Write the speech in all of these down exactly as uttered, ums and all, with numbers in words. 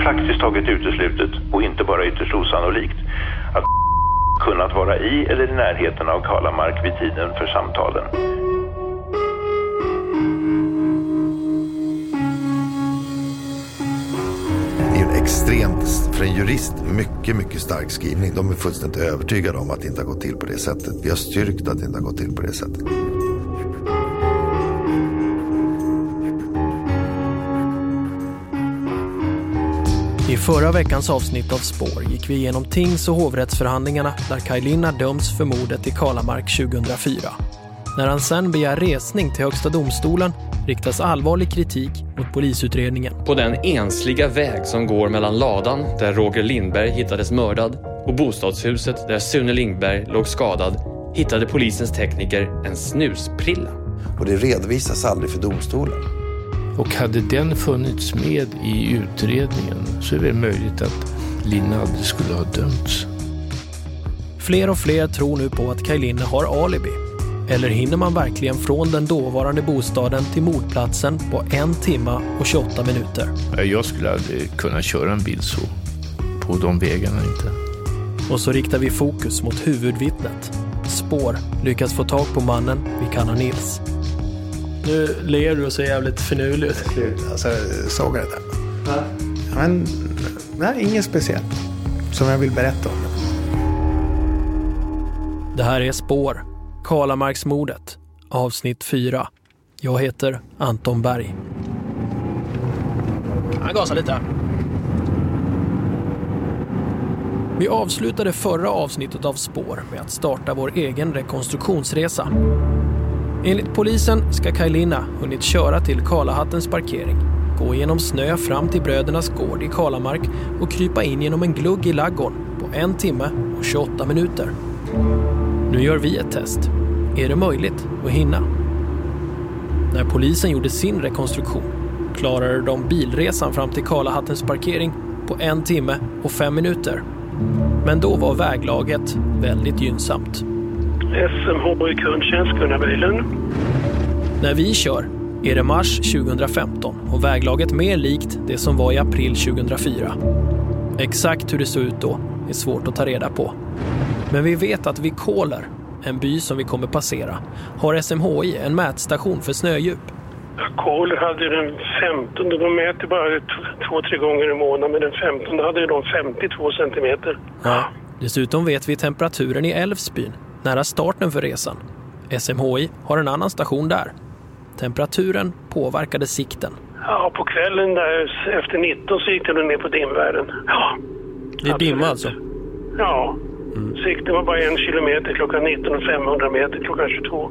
praktiskt taget uteslutet och inte bara ytterst osannolikt att kunnat vara i eller i närheten av Kalamark vid tiden för samtalen. Det är en extremt, för en jurist, mycket, mycket stark skrivning. De är fullständigt övertygade om att det inte har gått till på det sättet. Vi har styrkt att det inte har gått till på det sättet. I förra veckans avsnitt av Spår gick vi igenom tings- och hovrättsförhandlingarna där Kaj Linna döms för mordet i Kalamark tjugohundrafyra. När han sen begär resning till Högsta domstolen riktas allvarlig kritik mot polisutredningen. På den ensliga väg som går mellan ladan där Roger Lindberg hittades mördad och bostadshuset där Sune Lindberg låg skadad hittade polisens tekniker en snusprilla. Och det redovisas aldrig för domstolen. Och hade den funnits med i utredningen så är det möjligt att Linna aldrig skulle ha dömts. Fler och fler tror nu på att Kaj Linna har alibi. Eller hinner man verkligen från den dåvarande bostaden till mordplatsen på en timme och tjugoåtta minuter? Jag skulle aldrig kunna köra en bil så på de vägarna inte. Och så riktar vi fokus mot huvudvittnet. Spår lyckas få tag på mannen vi kallar Nils. Nu ler du och ser jävligt finurlig ut. Alltså, såg jag det? Ja. Men, nej, inget speciellt som jag vill berätta om. Det här är Spår, Kalamarksmordet, avsnitt fyra. Jag heter Anton Berg. Jag gasar lite. Vi avslutade förra avsnittet av Spår med att starta vår egen rekonstruktionsresa. Enligt polisen ska Kaj Linna hunnit köra till Kalahattens parkering, gå genom snö fram till brödernas gård i Kalamark och krypa in genom en glugg i laggården på en timme och tjugoåtta minuter. Nu gör vi ett test. Är det möjligt att hinna? När polisen gjorde sin rekonstruktion klarade de bilresan fram till Kalahattens parkering på en timme och fem minuter. Men då var väglaget väldigt gynnsamt. S M H i kundtjänst, kunna bilen. När vi kör är det mars tjugohundrafemton och väglaget mer likt det som var i april tjugohundrafyra. Exakt hur det såg ut då är svårt att ta reda på. Men vi vet att vid Kåler, en by som vi kommer passera, har S M H I en mätstation för snödjup. Kåler hade den femtonde, de mäter bara två, tre gånger i månaden, men den femtonde hade de femtiotvå centimeter. Ja. Dessutom vet vi temperaturen i Älvsbyn, nära starten för resan. S M H I har en annan station där. Temperaturen påverkade sikten. Ja, på kvällen där efter nitton så gick det ner på dimvärden. Ja. Det är dimma alltså? Ja. Mm. Sikten var bara en kilometer klockan nitton och femhundra meter klockan tjugotvå.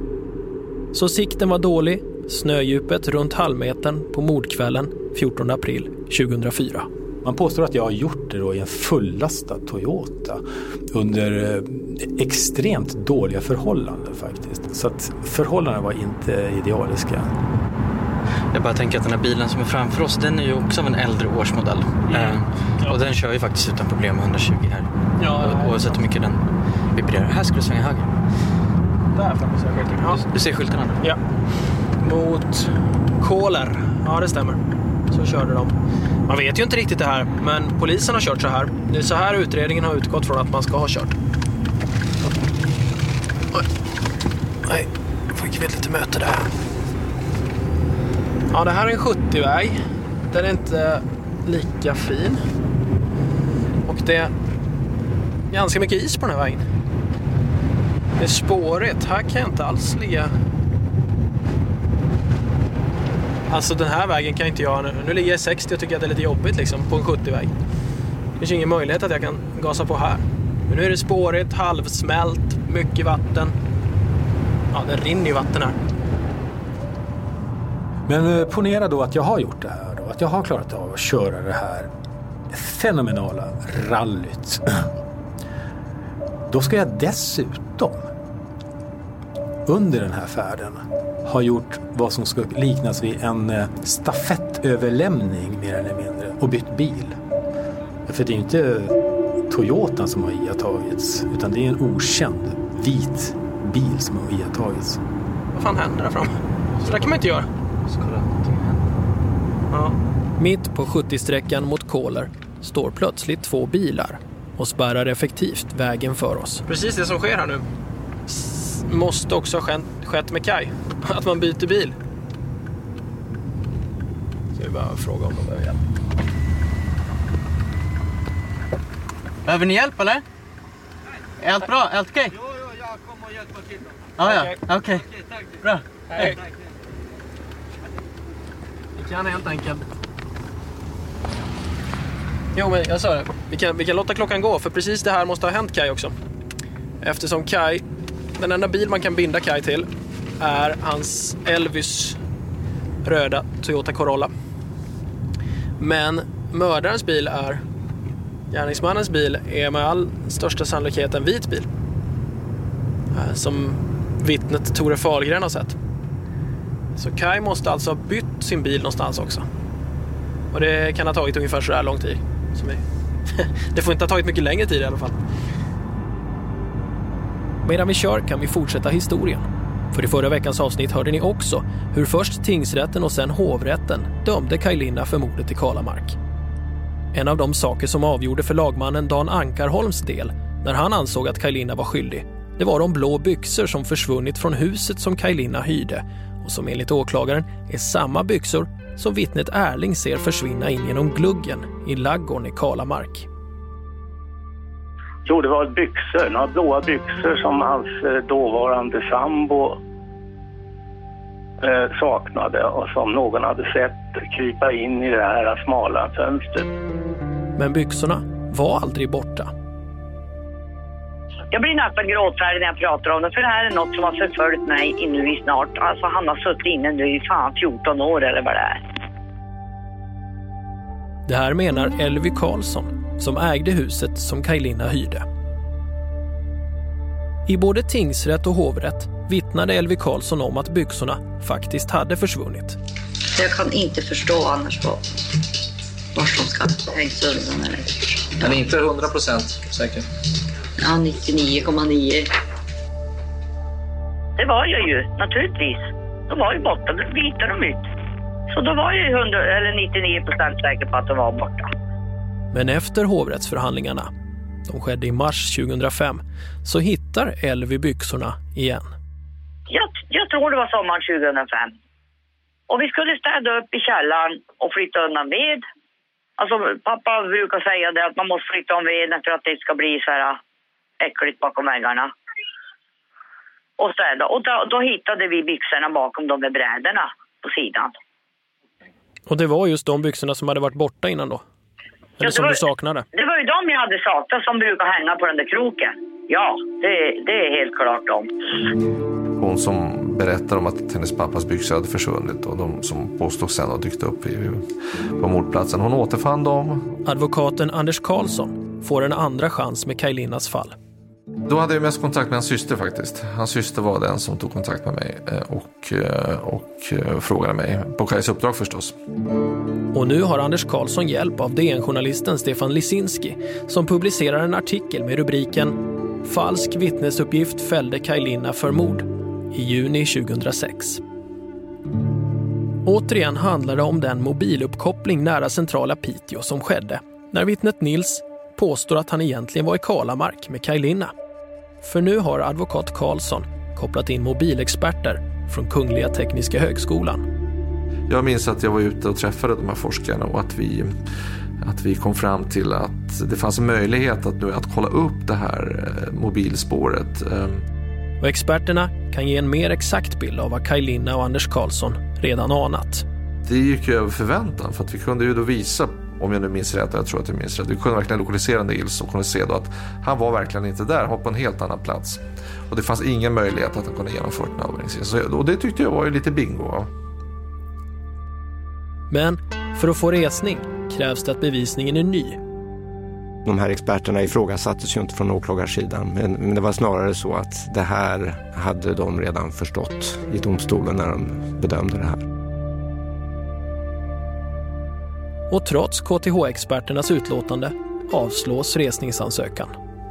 Så sikten var dålig, snödjupet runt halvmetern på mordkvällen fjortonde april tjugohundrafyra. Man påstår att jag har gjort det då i en fullastad Toyota under extremt dåliga förhållanden faktiskt. Så att förhållandena var inte idealiska. Jag bara tänker att den här bilen som är framför oss, den är ju också av en äldre årsmodell. Mm. Eh, ja. Och den kör ju faktiskt utan problem med hundratjugo här. Ja, ja, ja. Oavsett hur mycket den vibrerar. Här ska du svänga höger. Där framme ser jag skylten. Ja. Du ser skyltarna? Ja. Mot Kåler. Ja, det stämmer. Så körde de. Man vet ju inte riktigt det här, men polisen har kört så här. Det är så här utredningen har utgått från att man ska ha kört. Oj. Nej, jag fick väl lite möte där. Ja, det här är en sjuttio-väg. Den är inte lika fin. Och det är ganska mycket is på den här vägen. Det är spåret. Här kan jag inte alls ligga. Alltså den här vägen kan inte jag nu. Nu ligger jag i sextio och tycker att det är lite jobbigt liksom på en sjuttio-väg. Det finns ingen möjlighet att jag kan gasa på här. Men nu är det spåret, halvsmält, mycket vatten. Ja, det rinner ju vatten här. Men ponera då att jag har gjort det här då. Att jag har klarat av att köra det här fenomenala rallyt. Då ska jag dessutom under den här färden ha gjort vad som ska liknas vid en stafettöverlämning mer eller mindre och bytt bil. För det är ju inte Toyotan som har iakttagits utan det är en okänd vit bil som har iakttagits. Vad fan händer där fram? Så där kan man inte göra. Ska det någonting hända? Ja. Mitt på sjuttio-sträckan mot Kåler står plötsligt två bilar och spärrar effektivt vägen för oss. Precis det som sker här nu S- måste också ha skett, skett med Kaj. Att man byter bil. Så vi bara fråga om de behöver hjälp. Behöver ni hjälp eller? Är allt bra? Allt okej? Jo, jo, jag kommer och hjälpa till dem. Ah, ja, okej. Okay. Okay, bra. Hej. Vi kan helt enkelt. Jo, men jag sa det. Vi kan, vi kan låta klockan gå, för precis det här måste ha hänt Kaj också. Eftersom Kaj, den enda bil man kan binda Kaj till är hans Elvis röda Toyota Corolla. Men mördarens bil är, gärningsmannens bil är med all största sannolikhet en vit bil. Som vittnet Tore Fahlgren har sett. Så Kaj måste alltså ha bytt sin bil någonstans också. Och det kan ha tagit ungefär så här lång tid. Som vi... det får inte ha tagit mycket längre tid i alla fall. Medan vi kör kan vi fortsätta historien. För i förra veckans avsnitt hörde ni också hur först tingsrätten och sen hovrätten dömde Kaj Linna för mordet i Kalamark. En av de saker som avgjorde för lagmannen Dan Ankarholms del när han ansåg att Kaj Linna var skyldig, det var de blå byxor som försvunnit från huset som Kaj Linna hyrde och som enligt åklagaren är samma byxor som vittnet Erling ser försvinna in genom gluggen i laggården i Kalamark. Jo, det var byxor, några blåa byxor som hans dåvarande sambo eh, saknade och som någon hade sett krypa in i det här smala fönstret. Men byxorna var aldrig borta. Jag blir nästan gråtfärdig när jag pratar om det, för det här är något som har förföljt mig nu i snart. Alltså han har suttit inne nu i fan fjorton år eller vad det är. Det här menar Elvy Karlsson som ägde huset som Kaj Linna hyrde. I både tingsrätt och hovrätt vittnade Elvy Karlsson om att byxorna faktiskt hade försvunnit. Jag kan inte förstå annars vad vart de ska hängs undan eller. Men inte hundra procent säker. Ja, nittionio komma nio. Det var jag ju, naturligtvis. De var ju borta, då vitade de ut. Så då var jag ju hundra, eller nittionio procent säker på att de var borta. Men efter hovrättsförhandlingarna, de skedde i mars tjugohundrafem, så hittar Elvy byxorna igen. Jag, jag tror det var sommaren tjugohundrafem. Och vi skulle städa upp i källaren och flytta undan ved. Alltså pappa brukar säga det att man måste flytta om veden för att det ska bli så här äckligt bakom väggarna. Och städa. Och då, då hittade vi byxorna bakom de där bräderna på sidan. Och det var just de byxorna som hade varit borta innan då? Eller ja, som var, du saknade? Det var ju de jag hade saknat som brukar hänga på den där kroken. Ja, det, det är helt klart de. Hon som berättar om att hennes pappas byxor hade försvunnit och de som påstås sen har dykt upp i, på mordplatsen. Hon återfann dem. Advokaten Anders Karlsson får en andra chans med Kaj Linnas fall. Då hade jag mest kontakt med hans syster faktiskt. Hans syster var den som tog kontakt med mig och, och frågade mig, på Kajs uppdrag förstås. Och nu har Anders Karlsson hjälp av D N-journalisten Stefan Lisinski som publicerar en artikel med rubriken Falsk vittnesuppgift fällde Kaj Linna för mord i juni tjugohundrasex. Återigen handlar det om den mobiluppkoppling nära centrala Piteå som skedde när vittnet Nils påstår att han egentligen var i Kalamark med Kaj Linna. För nu har advokat Karlsson kopplat in mobilexperter från Kungliga Tekniska högskolan. Jag minns att jag var ute och träffade de här forskarna och att vi, att vi kom fram till att det fanns en möjlighet att, nu, att kolla upp det här mobilspåret. Och experterna kan ge en mer exakt bild av vad Kaj Linna och Anders Karlsson redan anat. Det gick ju över förväntan för att vi kunde ju då visa, om jag nu minns rätt, jag tror att jag minns rätt, vi kunde verkligen lokalisera Nils och kunde se då att han var verkligen inte där, han var på en helt annan plats. Och det fanns ingen möjlighet att han kunde genomföra en avvägning. Och det tyckte jag var ju lite bingo. Men för att få resning krävs det att bevisningen är ny. De här experterna ifrågasattes ju inte från åklagarsidan, men, men det var snarare så att det här hade de redan förstått i domstolen när de bedömde det här. Och trots K T H-experternas utlåtande avslås resningsansökan.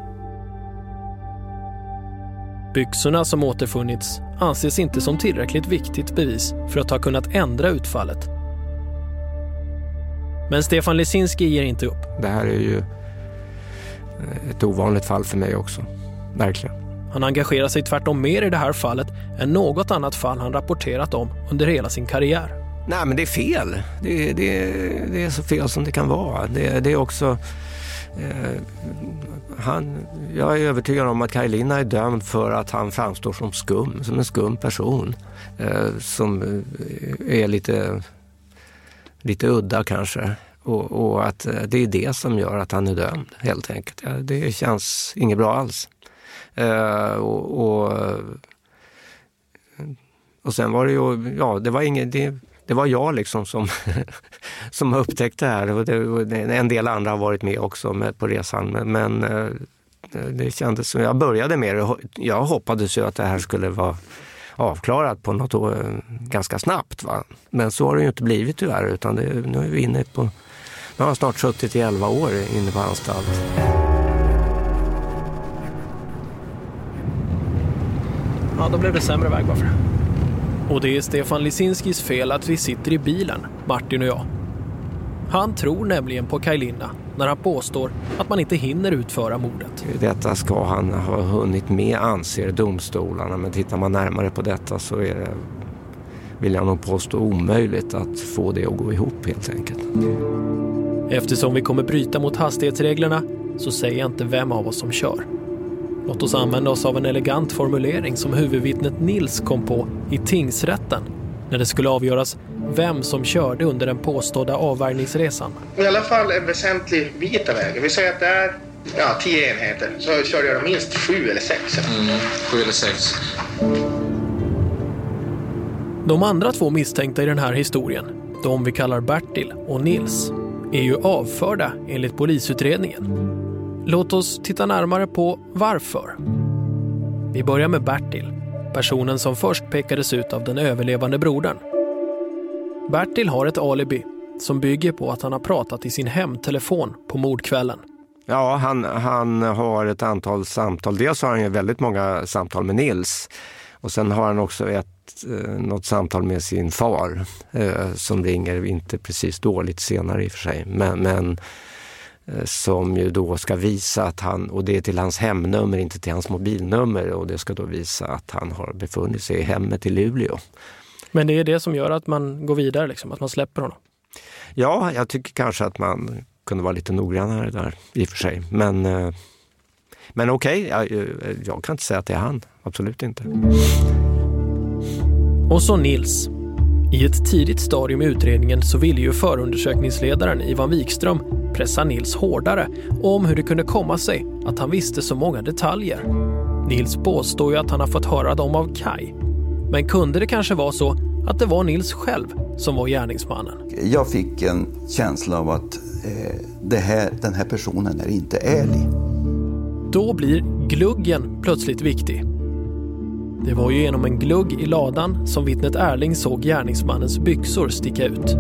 Byxorna som återfunnits anses inte som tillräckligt viktigt bevis för att ha kunnat ändra utfallet. Men Stefan Lisinski ger inte upp. Det här är ju ett ovanligt fall för mig också. Verkligen. Han engagerar sig tvärtom mer i det här fallet än något annat fall han rapporterat om under hela sin karriär. Nej, men det är fel. Det, det, det är så fel som det kan vara. Det, det är också... Eh, han, jag är övertygad om att Kaj-Linna är dömd för att han framstår som skum, som en skum person. Eh, som är lite, lite udda kanske. Och, och att det är det som gör att han är dömd, helt enkelt. Ja, det känns inget bra alls. Uh, och, och, och sen var det ju, ja, det var inget, det, det var jag liksom som, som upptäckte det här. Och det, en del andra har varit med också med, på resan, men, men det, det kändes som, jag började med det. Jag hoppades ju att det här skulle vara avklarat på något år, ganska snabbt, va? Men så har det ju inte blivit tyvärr, utan det, nu är vi inne på, jag har snart suttit i elva år inne på anstalt. Ja, då blev det sämre väg varför. Och det är Stefan Lisinskis fel att vi sitter i bilen, Martin och jag. Han tror nämligen på Kaj-Linna när han påstår att man inte hinner utföra mordet. Detta ska han ha hunnit med, anser domstolarna. Men tittar man närmare på detta så är det, vill jag nog påstå, omöjligt att få det att gå ihop helt enkelt. Eftersom vi kommer bryta mot hastighetsreglerna så säger jag inte vem av oss som kör. Låt oss använda oss av en elegant formulering som huvudvittnet Nils kom på i tingsrätten när det skulle avgöras vem som körde under den påstådda avvärjningsresan. I alla fall en väsentlig vita väg. Vi säger att det är ja, tio enheter. Så körde jag minst sju eller sex. Mm, sju eller sex. De andra två misstänkta i den här historien, de vi kallar Bertil och Nils, är ju avförda enligt polisutredningen. Låt oss titta närmare på varför. Vi börjar med Bertil, personen som först pekades ut av den överlevande brodern. Bertil har ett alibi som bygger på att han har pratat i sin hemtelefon på mordkvällen. Ja, han, han har ett antal samtal. Dels har han ju väldigt många samtal med Nils. Och sen har han också ett, något samtal med sin far eh, som ringer inte precis dåligt senare i och för sig. Men... men som ju då ska visa att han, och det är till hans hemnummer, inte till hans mobilnummer, och det ska då visa att han har befunnit sig i hemmet i Luleå. Men det är det som gör att man går vidare, liksom, att man släpper honom? Ja, jag tycker kanske att man kunde vara lite noggrannare där i och för sig. Men, men okej, jag, jag kan inte säga att det är han, absolut inte. Och så Nils. I ett tidigt stadium i utredningen så ville ju förundersökningsledaren Ivan Wikström pressa Nils hårdare om hur det kunde komma sig att han visste så många detaljer. Nils påstår ju att han har fått höra dem av Kaj. Men kunde det kanske vara så att det var Nils själv som var gärningsmannen? Jag fick en känsla av att eh, det här, den här personen är inte ärlig. Då blir gluggen plötsligt viktig. Det var ju genom en glugg i ladan som vittnet Erling såg gärningsmannens byxor sticka ut.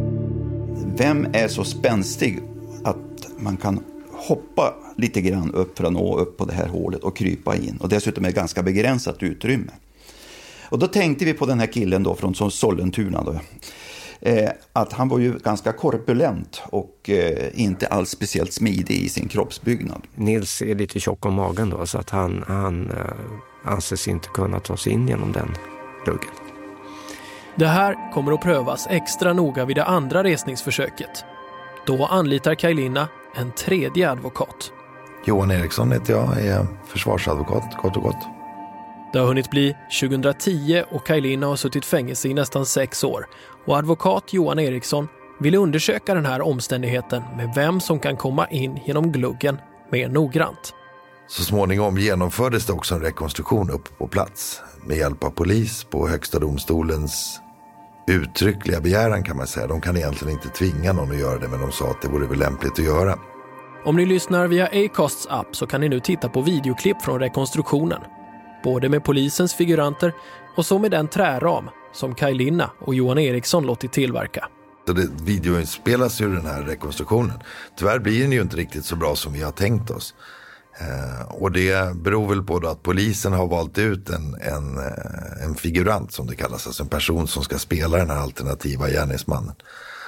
Vem är så spänstig att man kan hoppa lite grann upp för att nå upp på det här hålet och krypa in? Och dessutom är det ganska begränsat utrymme. Och då tänkte vi på den här killen då från Sollentuna då. Eh, att han var ju ganska korpulent och eh, inte alls speciellt smidig i sin kroppsbyggnad. Nils är lite tjock om magen då, så att han, han eh, anses inte kunna ta sig in genom den luggen. Det här kommer att prövas extra noga vid det andra resningsförsöket. Då anlitar Kaj-Linna en tredje advokat. Johan Eriksson heter jag, är försvarsadvokat, kort och gott. Det har hunnit bli tjugohundratio och Kaj-Linna har suttit fängelse i nästan sex år. Och advokat Johan Eriksson vill undersöka den här omständigheten med vem som kan komma in genom gluggen mer noggrant. Så småningom genomfördes det också en rekonstruktion upp på plats med hjälp av polis på Högsta domstolens uttryckliga begäran, kan man säga. De kan egentligen inte tvinga någon att göra det, men de sa att det vore väl lämpligt att göra. Om ni lyssnar via Acasts app så kan ni nu titta på videoklipp från rekonstruktionen. Både med polisens figuranter och så med den träram som Kaj-Linna och Johan Eriksson låtit tillverka. Det videoinspelas ju den här rekonstruktionen. Tyvärr blir den ju inte riktigt så bra som vi har tänkt oss. Eh, och det beror väl på då att polisen har valt ut en, en, en figurant som det kallas, alltså en person som ska spela den här alternativa gärningsmannen.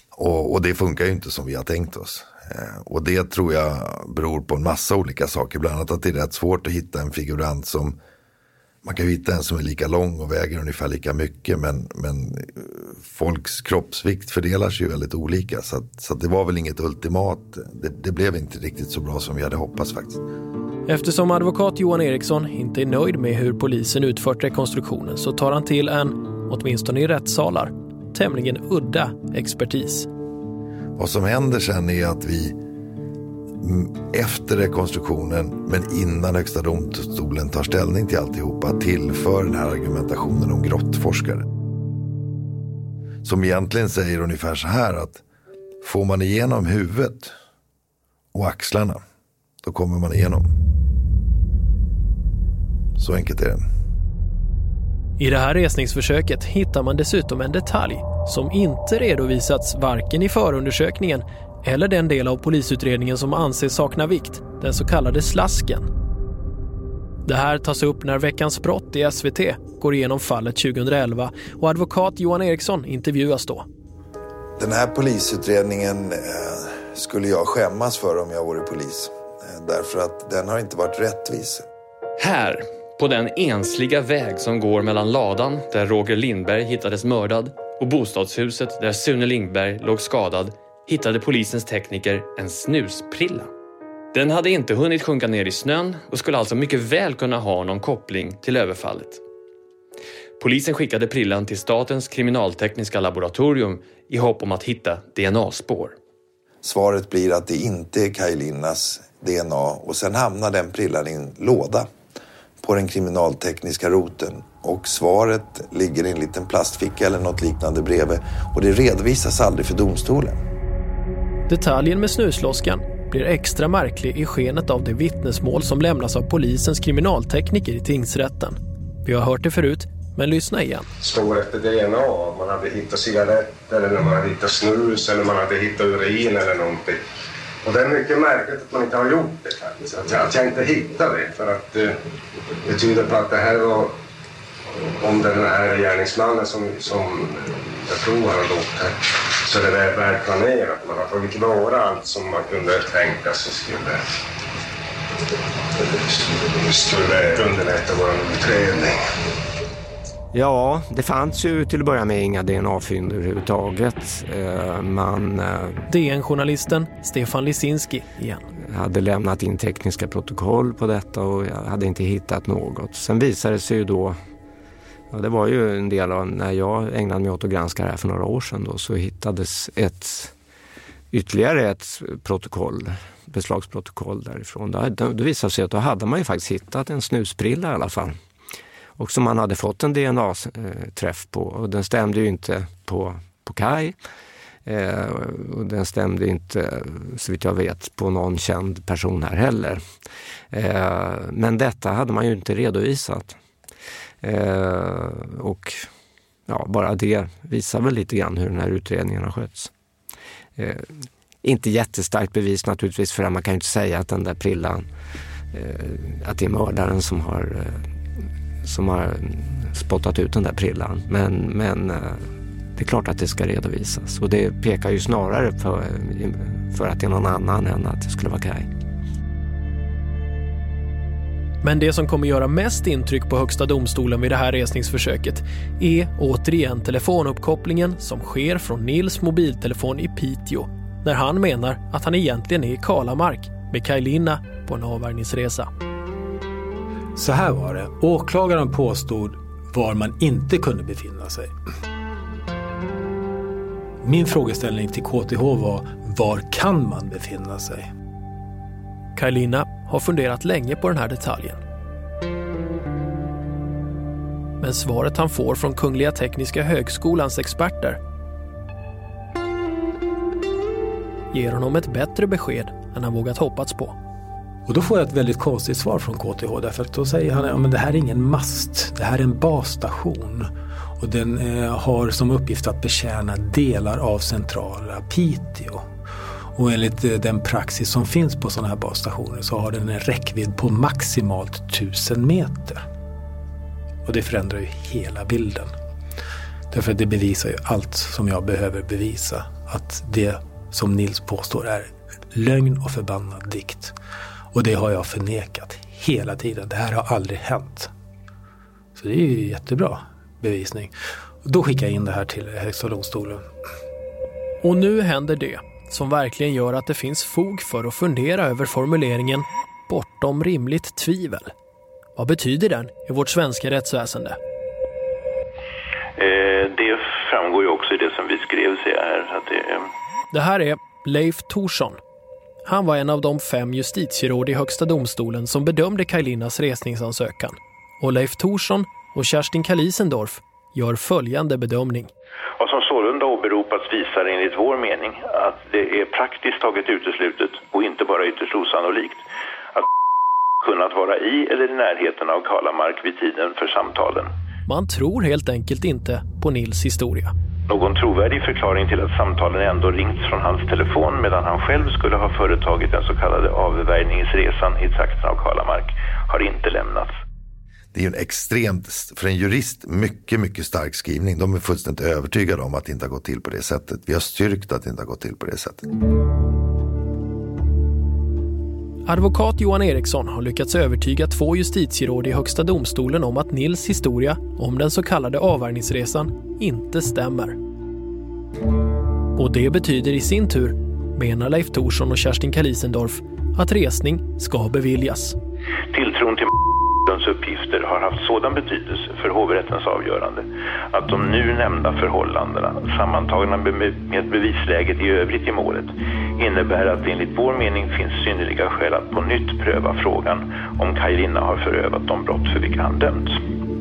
Och, och det funkar ju inte som vi har tänkt oss. Eh, och det tror jag beror på en massa olika saker. Bland annat att det är rätt svårt att hitta en figurant som, man kan ju hitta en som är lika lång och väger ungefär lika mycket. Men, men folks kroppsvikt fördelar sig ju väldigt olika. Så, att, så att det var väl inget ultimat. Det, det blev inte riktigt så bra som vi hade hoppats faktiskt. Eftersom advokat Johan Eriksson inte är nöjd med hur polisen utfört rekonstruktionen så tar han till en, åtminstone i rättssalar, tämligen udda expertis. Vad som händer sen är att vi efter rekonstruktionen, men innan Högsta domstolen tar ställning till alltihopa, tillför den här argumentationen om grottforskare. Som egentligen säger ungefär så här att får man igenom huvudet och axlarna, då kommer man igenom. Så enkelt är det. I det här resningsförsöket hittar man dessutom en detalj som inte redovisats varken i förundersökningen eller den del av polisutredningen som anses sakna vikt, den så kallade slasken. Det här tas upp när Veckans brott i S V T går igenom fallet tjugoelva och advokat Johan Eriksson intervjuas då. Den här polisutredningen eh, skulle jag skämmas för om jag vore polis. Eh, därför att den har inte varit rättvis. Här, på den ensliga väg som går mellan ladan där Roger Lindberg hittades mördad och bostadshuset där Sune Lindberg låg skadad, hittade polisens tekniker en snusprilla. Den hade inte hunnit sjunka ner i snön och skulle alltså mycket väl kunna ha någon koppling till överfallet. Polisen skickade prillan till Statens kriminaltekniska laboratorium i hopp om att hitta D N A-spår. Svaret blir att det inte är Kaj Linnas D N A och sen hamnar den prillan i en låda på den kriminaltekniska roten. Och svaret ligger i en liten plastficka eller något liknande bredvid och det redovisas aldrig för domstolen. Detaljen med snusloskan blir extra märklig i skenet av det vittnesmål som lämnas av polisens kriminaltekniker i tingsrätten. Vi har hört det förut, men lyssna igen. Står efter D N A, man hade hittat cigaretter eller man hade hittat snus eller man hade hittat urin eller någonting. Och det är mycket märkligt att man inte har gjort det faktiskt. Att jag, att jag inte hittade det för att eh, det tyder på att det här var om den här gärningsmannen som, som jag tror han har gjort här. Så det är väl planerat. Man har tagit tillvara allt som man kunde tänka sig skulle, skulle underlätta vår utredning. Ja, det fanns ju till att börja med inga D N A-fynd överhuvudtaget. Man, D N-journalisten Stefan Lisinski igen. Hade lämnat in tekniska protokoll på detta och jag hade inte hittat något. Sen visade det sig ju då, ja, det var ju en del av när jag ägnade mig åt att granska det här för några år sedan då, så hittades ett ytterligare ett protokoll, beslagsprotokoll därifrån. Då, då visade det sig att då hade man ju faktiskt hittat en snusprilla i alla fall. Och som man hade fått en D N A-träff på. Och den stämde ju inte på, på Kaj. Eh, och den stämde inte, så vitt jag vet, på någon känd person här heller. Eh, men detta hade man ju inte redovisat. Eh, och ja, bara det visar väl lite grann hur den här utredningen har skötts. Eh, inte jättestarkt bevis naturligtvis, för man kan ju inte säga att den där prillan, eh, att det är mördaren som har... Eh, som har spottat ut den där prillan. Men, men det är klart att det ska redovisas. Och det pekar ju snarare för, för att det är någon annan än att det skulle vara Kaj. Men det som kommer göra mest intryck på Högsta domstolen vid det här resningsförsöket är återigen telefonuppkopplingen som sker från Nils mobiltelefon i Piteå när han menar att han egentligen är i Kalamark med Kaj Linna på en avvärjningsresa. Så här var det. Åklagaren påstod var man inte kunde befinna sig. Min frågeställning till K T H var: var kan man befinna sig? Kaj Linna har funderat länge på den här detaljen. Men svaret han får från Kungliga Tekniska Högskolans experter ger honom ett bättre besked än han vågat hoppats på. Och då får jag ett väldigt konstigt svar från K T H, därför att då säger han att ja, men det här är ingen mast, det här är en basstation och den eh, har som uppgift att betjäna delar av centrala Piteå. Och enligt eh, den praxis som finns på sådana här basstationer så har den en räckvidd på maximalt tusen meter. Och det förändrar ju hela bilden. Därför att det bevisar ju allt som jag behöver bevisa. Att det som Nils påstår är lögn och förbannad dikt. Och det har jag förnekat hela tiden. Det här har aldrig hänt. Så det är ju jättebra bevisning. Och då skickar jag in det här till Högsta domstolen. Och nu händer det som verkligen gör att det finns fog för att fundera över formuleringen bortom rimligt tvivel. Vad betyder den i vårt svenska rättsväsende? Eh, det framgår ju också i det som vi skrev sig här. Att det, eh... det här är Leif Thorsson. Han var en av de fem justitieråd i Högsta domstolen som bedömde Kaj-Linnas resningsansökan. Och Leif Thorsson och Kerstin Kalisendorf gör följande bedömning. Vad som sålunda åberopats visar enligt vår mening att det är praktiskt taget uteslutet och inte bara ytterst osannolikt att kunnat vara i eller i närheten av Kalamark vid tiden för samtalen. Man tror helt enkelt inte på Nils historia. Någon trovärdig förklaring till att samtalen ändå ringts från hans telefon medan han själv skulle ha företagit den så kallade avvärjningsresan i trakten av Kalamark har inte lämnats. Det är ju en extremt, för en jurist, mycket, mycket stark skrivning. De är fullständigt övertygade om att det inte har gått till på det sättet. Vi har styrkt att det inte har gått till på det sättet. Advokat Johan Eriksson har lyckats övertyga två justitieråd i Högsta domstolen om att Nils historia om den så kallade avvärjningsresan inte stämmer. Och det betyder i sin tur, menar Leif Thorsson och Kerstin Kalisendorf, att resning ska beviljas. Tilltron till uppgifter har haft sådan betydelse för hovrättens avgörande att de nu nämnda förhållandena sammantagna med bevisläget i övrigt i målet innebär att det enligt vår mening finns synnerliga skäl att på nytt pröva frågan om Kaj-Linna har förövat de brott för vilka han dömts.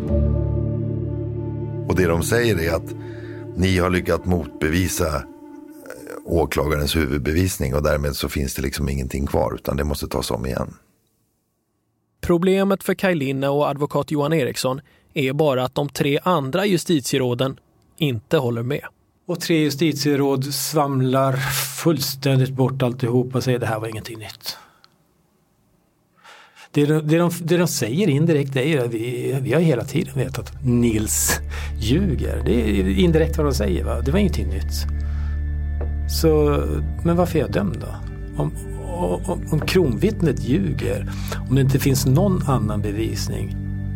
Och det de säger är att ni har lyckats motbevisa åklagarens huvudbevisning och därmed så finns det liksom ingenting kvar utan det måste tas om igen. Problemet för Kaj-Linna och advokat Johan Eriksson är bara att de tre andra justitieråden inte håller med. Och tre justitieråd svamlar fullständigt bort alltihop och säger det här var ingenting nytt. Det de, det de, det de säger indirekt är att vi, vi har hela tiden vetat att Nils ljuger. Det är indirekt vad de säger, va? Det var ingenting nytt. Så, men varför är jag dömd då? Om, om, om kronvittnet ljuger, om det inte finns någon annan bevisning.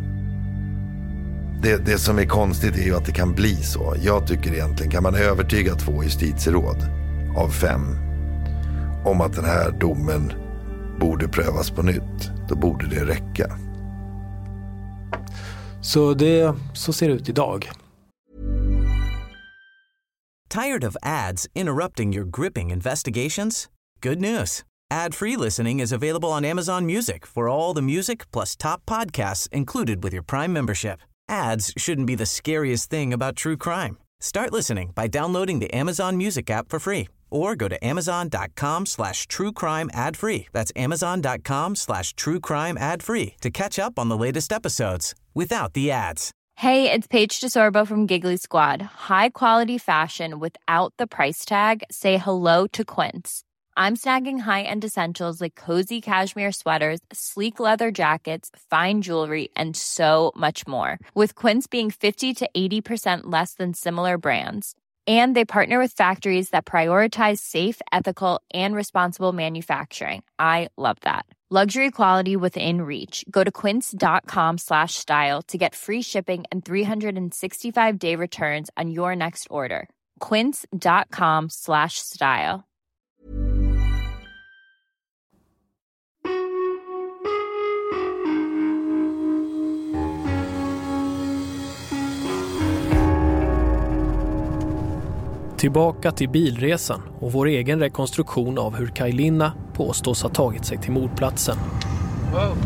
Det, det som är konstigt är ju att det kan bli så. Jag tycker egentligen, kan man övertyga två justitieråd av fem om att den här domen borde prövas på nytt, då borde det räcka. Så det, så ser det ut idag. Tired of ads interrupting your gripping investigations? Good news. Ad-free listening is available on Amazon Music for all the music plus top podcasts included with your Prime membership. Ads shouldn't be the scariest thing about true crime. Start listening by downloading the Amazon Music app for free or go to amazon.com slash true crime ad free. That's amazon.com slash true crime ad free to catch up on the latest episodes without the ads. Hey, it's Paige DeSorbo from Giggly Squad. High quality fashion without the price tag. Say hello to Quince. I'm snagging high-end essentials like cozy cashmere sweaters, sleek leather jackets, fine jewelry, and so much more. With Quince being fifty to eighty percent less than similar brands. And they partner with factories that prioritize safe, ethical, and responsible manufacturing. I love that. Luxury quality within reach. Go to quince.com slash style to get free shipping and three sixty-five day returns on your next order. Quince.com slash style. Tillbaka till bilresan och vår egen rekonstruktion av hur Kaj-Linna påstås ha tagit sig till mordplatsen. Wow.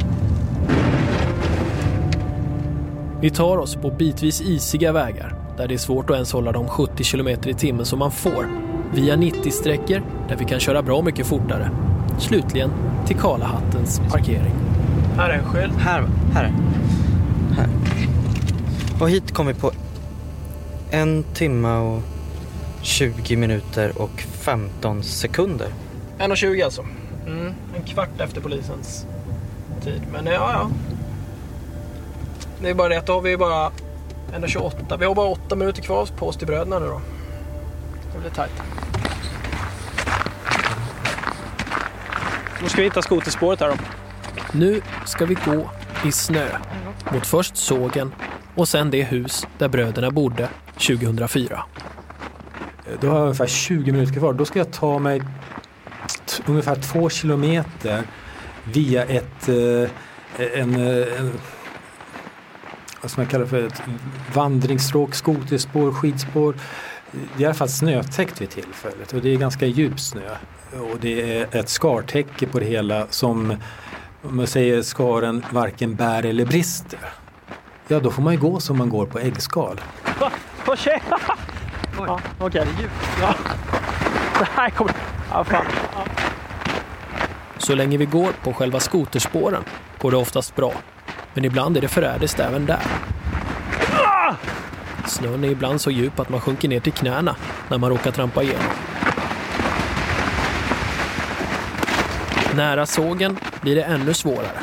Vi tar oss på bitvis isiga vägar där det är svårt att ens hålla de sjuttio kilometer i timmen som man får, via nittio-sträckor där vi kan köra bra mycket fortare. Slutligen till Kalahattens parkering. Här är en skylt. Här, här. Här. Och hit kom vi på en timme och tjugo minuter och femton sekunder. en och tjugo alltså. Mm, en kvart efter polisens tid. Men ja, ja. Det är bara det att då har vi bara en tjugoåtta. Vi har bara åtta minuter kvar på oss till bröderna nu då. Det blir tajt. Nu ska vi hitta skoterspåret här då. Nu ska vi gå i snö mot först sågen och sen det hus där bröderna bodde tjugohundrafyra. Då har jag ungefär tjugo minuter kvar. Då ska jag ta mig t- ungefär två kilometer via ett eh, en, en vad som jag kallar för ett vandringsstråk, skoterspår, skidspår. Det är i alla fall snötäckt vid tillfället och det är ganska djup snö. Och det är ett skartäcke på det hela som, om man säger skaren, varken bär eller brister. Ja, då får man ju gå som man går på äggskal. Vad tjej! Ja, okej, okay, det är djupt. Ja. Det här kommer... Ja, fan. Ja. Så länge vi går på själva skoterspåren går det oftast bra. Men ibland är det förrädiskt även där. Snön är ibland så djup att man sjunker ner till knäna när man råkar trampa igenom. Nära sågen blir det ännu svårare.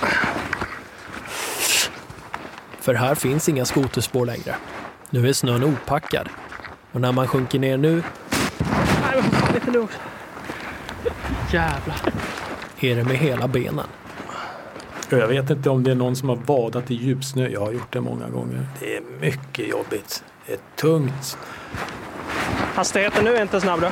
För här finns inga skoterspår längre. Nu är snön opackad. Och när man sjunker ner nu... Nej, det är för lugnt. Jävlar. Är det med hela benen. Jag vet inte om det är någon som har vadat i djupsnö. Jag har gjort det många gånger. Det är mycket jobbigt. Det är tungt. Hastigheten nu är inte snabb då.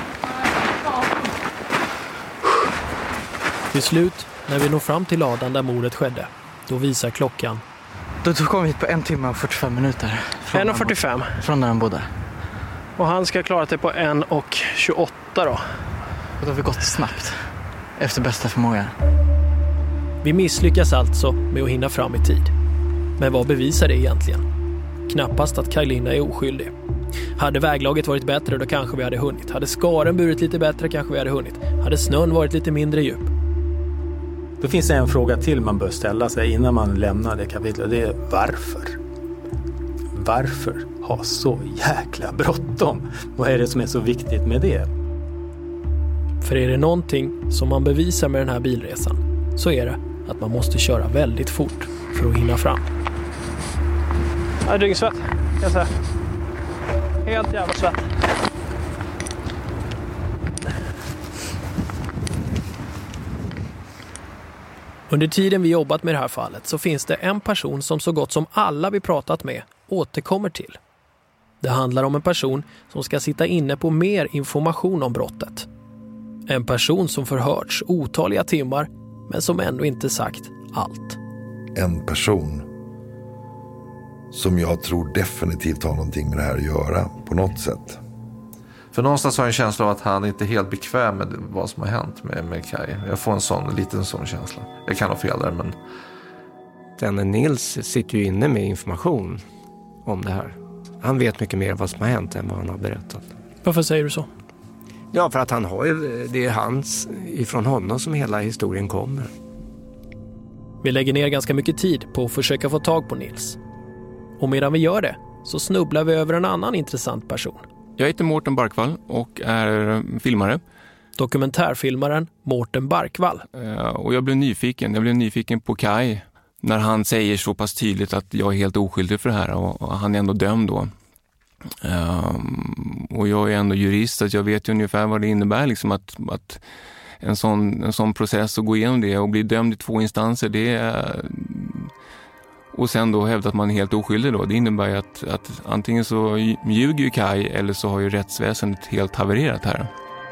Till slut, när vi når fram till ladan där mordet skedde, då visar klockan. Då kom vi hit på en timme och fyrtiofem minuter. en fyrtiofem. Från där han bodde. Och han ska klara det på en tjugoåtta då. Och då har vi gått snabbt. Efter bästa förmåga. Vi misslyckas alltså med att hinna fram i tid. Men vad bevisar det egentligen? Knappast att Kajlina är oskyldig. Hade väglaget varit bättre då kanske vi hade hunnit. Hade skaren burit lite bättre kanske vi hade hunnit. Hade snön varit lite mindre djup. Då finns det en fråga till man bör ställa sig innan man lämnar det kapitlet. Det är varför? Varför ha så jäkla bråttom? Vad är det som är så viktigt med det? För är det någonting som man bevisar med den här bilresan så är det att man måste köra väldigt fort för att hinna fram. Jag är dyngsvett, kan jag säga. Helt jävla svett. Under tiden vi jobbat med det här fallet så finns det en person som så gott som alla vi pratat med återkommer till. Det handlar om en person som ska sitta inne på mer information om brottet. En person som förhörts otaliga timmar men som ändå inte sagt allt. En person som jag tror definitivt har någonting med det här att göra på något sätt. För någonstans har jag en känsla av att han inte är helt bekväm med vad som har hänt med, med Kaj. Jag får en sån, en liten sån känsla. Jag kan ha fel där, men... Denne Nils sitter ju inne med information om det här. Han vet mycket mer vad som har hänt än vad han har berättat. Varför säger du så? Ja, för att han har ju, det är hans, ifrån honom som hela historien kommer. Vi lägger ner ganska mycket tid på att försöka få tag på Nils. Och medan vi gör det så snubblar vi över en annan intressant person. Jag heter Mårten Barkvall och är filmare. Dokumentärfilmaren Mårten Barkvall. Och jag blev nyfiken. Jag blev nyfiken på Kaj när han säger så pass tydligt att jag är helt oskyldig för det här. Och han är ändå dömd då. Um, och jag är ändå jurist, att jag vet ju ungefär vad det innebär liksom att, att en, sån, en sån process och gå igenom det och bli dömd i två instanser, det är, och sen då hävda att man är helt oskyldig då, det innebär ju att, att antingen så ljuger ju Kaj eller så har ju rättsväsendet helt havererat här.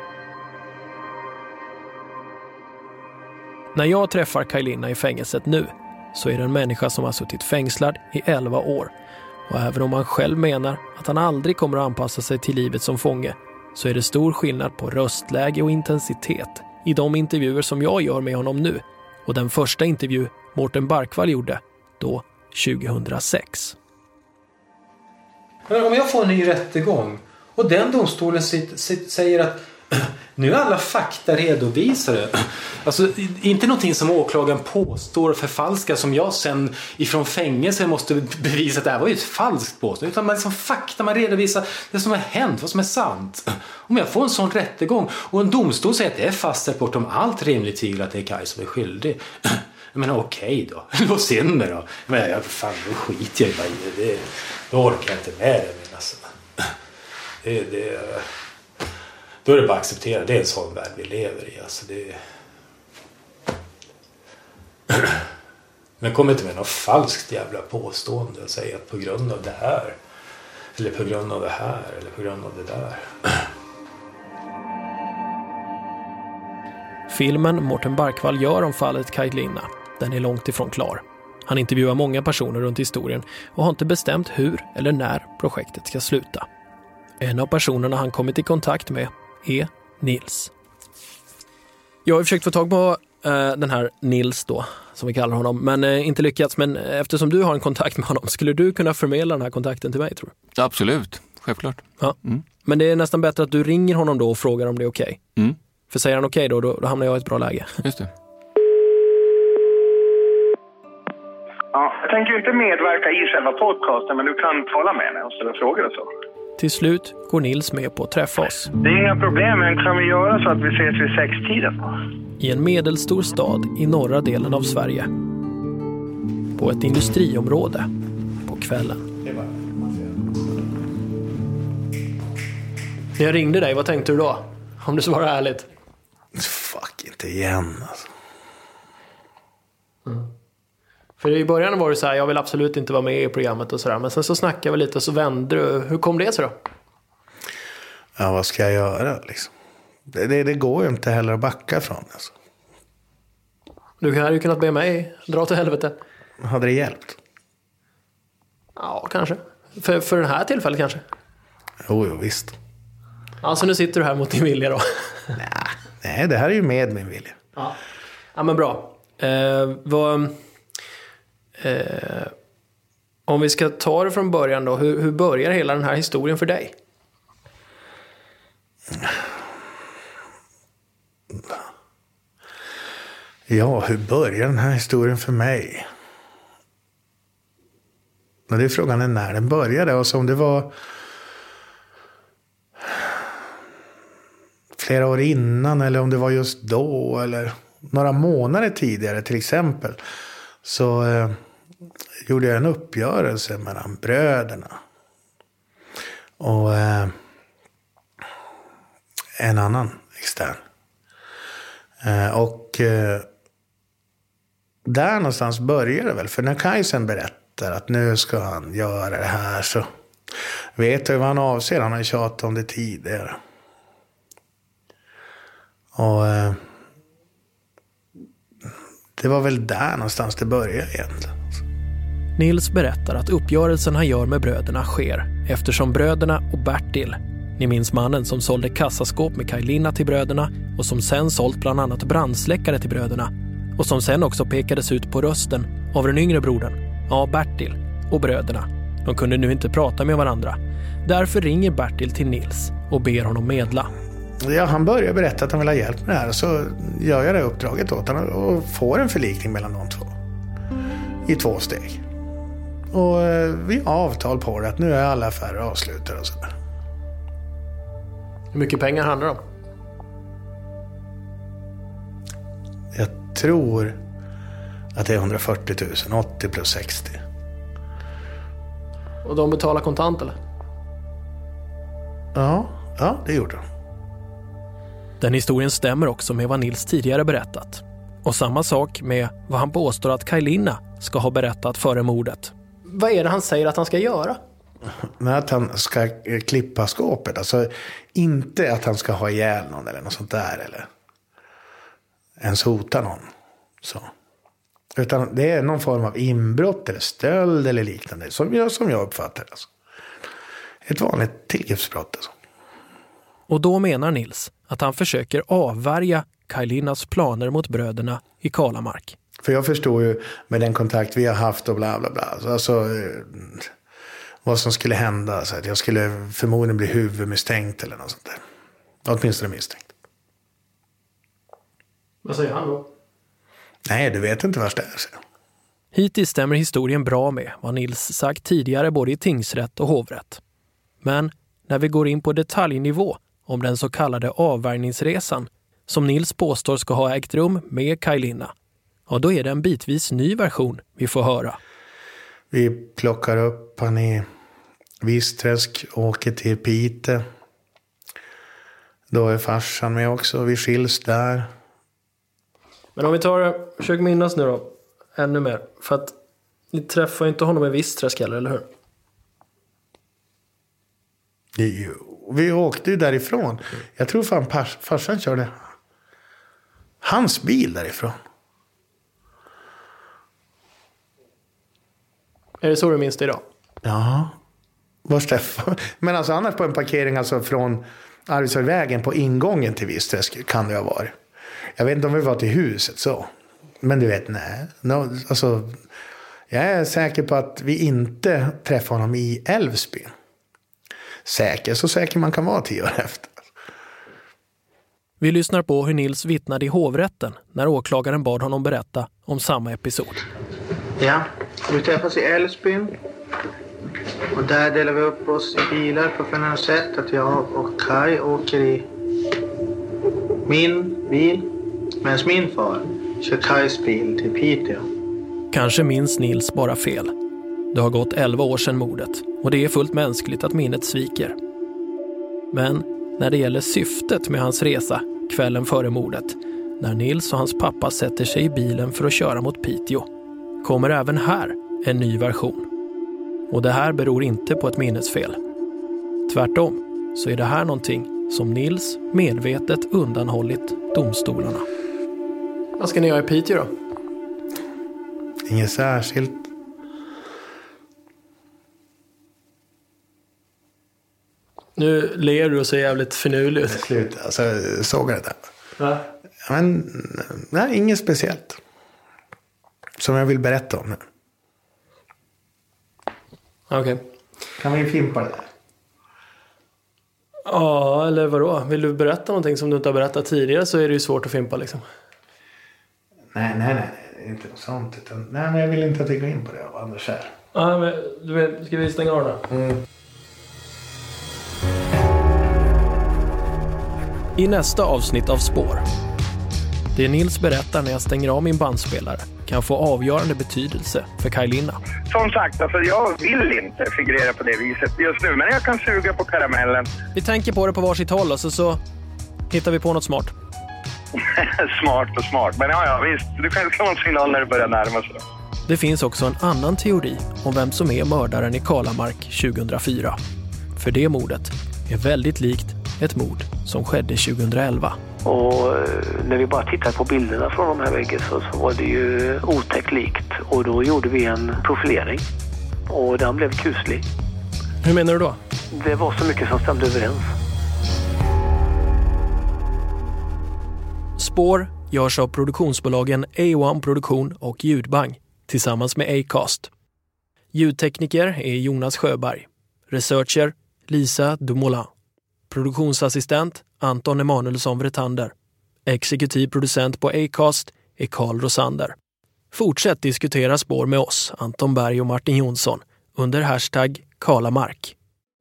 När jag träffar Kajlina i fängelset nu så är det en människa som har suttit fängslad i elva år. Och även om han själv menar att han aldrig kommer att anpassa sig till livet som fånge så är det stor skillnad på röstläge och intensitet i de intervjuer som jag gör med honom nu och den första intervju Mårten Barkvall gjorde då tjugohundrasex. Men om jag får en ny rättegång och den domstolen säger att nu är alla fakta redovisade. Alltså inte någonting som åklagaren påstår och förfalskar som jag sen ifrån fängelse måste bevisa att det här var ju ett falskt påstående. Utan man liksom fakta, man redovisar det som har hänt, vad som är sant. Om jag får en sån rättegång och en domstol säger att det är fastställt bortom allt rimligt tvivel att det är Kaj som är skyldig. Men okej då, lås in mig då. Men jag, fan, då skiter jag i det. det. Då orkar jag inte med det. Men alltså, det, det, då är det bara att acceptera. Det är en sån värld vi lever i. Alltså, det... Men kom inte med något falskt jävla påstående och säga att på grund av det här, eller på grund av det här, eller på grund av det där. Filmen Mårten Barkvall gör om fallet Kaj-Linna, den är långt ifrån klar. Han intervjuar många personer runt historien och har inte bestämt hur eller när projektet ska sluta. En av personerna han kommit i kontakt med är Nils. Jag har försökt få tag på uh, den här Nils då, som vi kallar honom, men uh, inte lyckats. Men eftersom du har en kontakt med honom, skulle du kunna förmedla den här kontakten till mig, tror du? Absolut, självklart. Ja. Mm. Men det är nästan bättre att du ringer honom då och frågar om det är okej. Okay. Mm. För säger han okej okay då, då, då hamnar jag i ett bra läge. Just det. Ja, jag tänker inte medverka i själva podcasten, men du kan tala med mig och ställa frågor och så. Till slut går Nils med på att träffa oss. Det är inga problem, men kan vi göra så att vi ses vid sextiden? I en medelstor stad i norra delen av Sverige. På ett industriområde på kvällen. När jag ringde dig, vad tänkte du då? Om du svarar ärligt. Fuck, inte igen alltså. Mm. För i början var det så här, jag vill absolut inte vara med i programmet och sådär. Men sen så snackade vi lite och så vände du. Hur kom det sig då? Ja, vad ska jag göra liksom? Det, det, det går ju inte heller att backa från alltså. Du hade ju kunnat be mig dra till helvete. Hade det hjälpt? Ja, kanske. För, för den här tillfället kanske? Jo, jo, visst. Alltså nu sitter du här mot din vilja då. Nej, nej, det här är ju med min vilja. Ja, ja men bra. Eh, vad, eh, om vi ska ta det från början då. Hur, hur börjar hela den här historien för dig? Ja, hur börjar den här historien för mig? Men det är frågan är när den började. Och så om det var flera år innan eller om det var just då eller några månader tidigare till exempel, så eh, gjorde jag en uppgörelse mellan bröderna och eh, en annan extern. Eh, och eh, där någonstans började det väl, för när Kajsen berättar att nu ska han göra det här, så vet jag vad han avser. Han har ju tjatat om det tidigare. Och eh, det var väl där någonstans det började egentligen. Nils berättar att uppgörelsen han gör med bröderna sker eftersom bröderna och Bertil, ni minns mannen som sålde kassaskåp med Kaj-Linna till bröderna och som sen sålt bland annat brandsläckare till bröderna och som sen också pekades ut på rösten av den yngre brodern, ja Bertil, och bröderna. De kunde nu inte prata med varandra. Därför ringer Bertil till Nils och ber honom medla. Ja, han börjar berätta att han vill ha hjälp med det här, och så gör jag det uppdraget åt honom och får en förlikning mellan de två i två steg. Och vi har avtal på det att nu är alla affärer avslutade och sådär. Hur mycket pengar handlar det om? Jag tror att det är hundrafyrtio tusen, åttio plus sextio. Och de betalar kontant eller? Ja, ja det gjorde de. Den historien stämmer också med vad Nils tidigare berättat. Och samma sak med vad han påstår att Kaj-Linna ska ha berättat före mordet. Vad är det han säger att han ska göra? Att han ska klippa skåpet. Alltså inte att han ska ha ihjäl någon eller något sånt där. Eller ens hota någon. Så. Utan det är någon form av inbrott eller stöld eller liknande. Som jag, som jag uppfattar det. Alltså. Ett vanligt tillgreppsbrott alltså. Och då menar Nils att han försöker avvärja Kaj-Linnas planer mot bröderna i Kalamark. För jag förstår ju med den kontakt vi har haft och bla bla bla. Alltså vad som skulle hända. Så att jag skulle förmodligen bli huvudmisstänkt eller något sånt där. Åtminstone misstänkt. Vad säger han då? Nej, du vet inte vad det är. Så. Hittills stämmer historien bra med vad Nils sagt tidigare både i tingsrätt och hovrätt. Men när vi går in på detaljnivå om den så kallade avvärjningsresan som Nils påstår ska ha ägt rum med Kaj-Linna, ja då är det en bitvis ny version vi får höra. Vi plockar upp han i Vissträsk, åker till Pite. Då är farsan med också, vi skiljs där. Men om vi tar, försök minnas nu då, ännu mer. För att ni träffar inte honom i Vissträsk heller, eller hur? Jo, vi åkte ju därifrån. Jag tror fan pars, farsan körde hans bil därifrån. Är det så du minns det idag? Ja, var Stefan. Men alltså annars på en parkering alltså från Arvidsjaurvägen på ingången till Vissträsk kan det ha varit. Jag vet inte om vi var till huset så. Men du vet, nej. No, alltså, jag är säker på att vi inte träffade honom i Älvsbyn. Säker, så säker man kan vara tio år efter. Vi lyssnar på hur Nils vittnade i hovrätten när åklagaren bad honom berätta om samma episod. Ja, vi träffas i Älvsbyn. Och där delar vi upp oss i bilar på följande sätt. Att jag och Kai åker i min bil. Medan min far kör Kais bil till Piteå. Kanske minns Nils bara fel. Det har gått elva år sedan mordet och det är fullt mänskligt att minnet sviker. Men när det gäller syftet med hans resa kvällen före mordet, när Nils och hans pappa sätter sig i bilen för att köra mot Piteå, kommer även här en ny version. Och det här beror inte på ett minnesfel. Tvärtom så är det här någonting som Nils medvetet undanhållit domstolarna. Vad ska ni göra i Piteå då? Inget särskilt. Nu ler du och ser jävligt finurlig ut. Slut, alltså såg jag det där. Va? Men nej, inget speciellt. Som jag vill berätta om nu. Okej. Okay. Kan vi fimpa det där? Ja, eller vadå? Vill du berätta någonting som du inte har berättat tidigare så är det ju svårt att fimpa liksom. Nej, nej, nej. Inte något sånt. Utan, nej, men jag vill inte att vi går in på det av Anders här. Ja, men du vet, ska vi stänga av då? Mm. I nästa avsnitt av Spår. Det Nils berättar när jag stänger av min bandspelare kan få avgörande betydelse för Kaj Linna. Som sagt, alltså, jag vill inte figurera på det viset just nu, men jag kan suga på karamellen. Vi tänker på det på varsitt håll och så, så hittar vi på något smart. Smart och smart, men ja, ja visst. Du kan slå en signal när du börjar närma sig. Det finns också en annan teori om vem som är mördaren i Kalamark tjugohundrafyra. För det mordet är väldigt likt ett mord som skedde tjugohundraelva. Och när vi bara tittade på bilderna från de här väggen så, så var det ju otäckt likt. Och då gjorde vi en profilering. Och den blev kuslig. Hur menar du då? Det var så mycket som stämde överens. Spår görs av produktionsbolagen A ett Produktion och Ljudbang tillsammans med Acast. Ljudtekniker är Jonas Sjöberg. Researcher Lisa Dumoulin. Produktionsassistent Anton Emanuelsson Vretander. Exekutiv producent på Acast är Carl Rosander. Fortsätt diskutera Spår med oss, Anton Berg och Martin Jonsson, under hashtag Kalamark.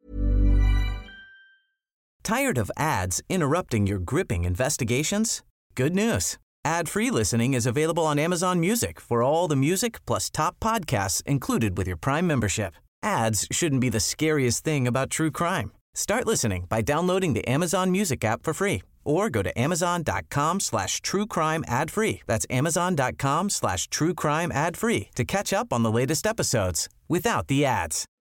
Tired of ads interrupting your gripping investigations? Good news. Ad-free listening is available on Amazon Music for all the music plus top podcasts included with your Prime membership. Ads shouldn't be the scariest thing about true crime. Start listening by downloading the Amazon Music app for free or go to amazon.com slash true crime ad free. That's amazon.com slash true crime ad free to catch up on the latest episodes without the ads.